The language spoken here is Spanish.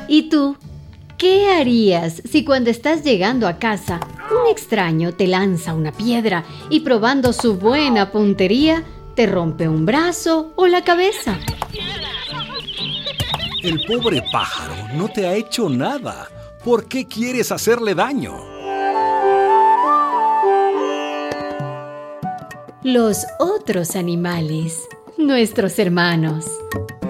¿Y tú? ¿Qué harías si cuando estás llegando a casa, un extraño te lanza una piedra y probando su buena puntería, te rompe un brazo o la cabeza? El pobre pájaro no te ha hecho nada. ¿Por qué quieres hacerle daño? Los otros animales, nuestros hermanos.